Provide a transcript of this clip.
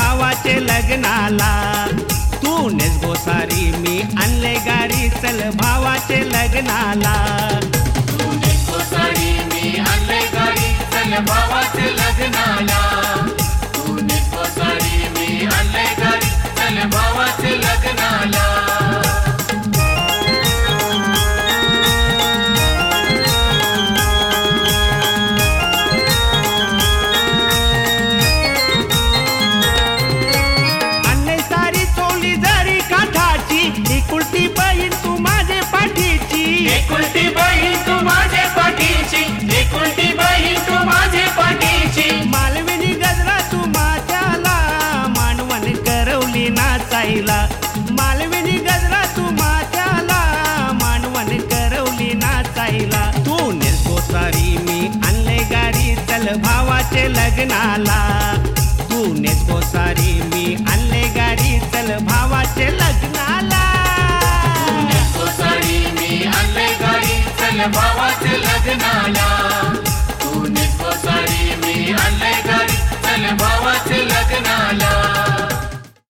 भावाचे लग्नाला. तू नेसगो सारी मी आणले गाडी चल भावाचे लग्नाला. तू नेसगो साडी मी आणले गाडी चल भावाचे लग्नाला. तू नेसगो साडी मी आणले गाडी चल भावाचे लग्नाला. एकुलती बहीण तू माझे पाठीची. एकुलती बहीण तू माझे पाठीची. एकुलती बहीण तू माझे पाठीची. मालविनी गजरा तू माझ्याला मानवण करवली नाचायला. मालविनी गजरा तू माझ्याला मानवण करवली नाचायला. तू नेसगो सारी मी आणले गाडी चल भावाचे लग्नाला. तू नेसगो सारी मी आणले गाडी चल भावाचे लग्नाला. भावाचे लग्नाला. तू नेसगो साडी मी आणले गाडी चल भावाचे लग्नाला.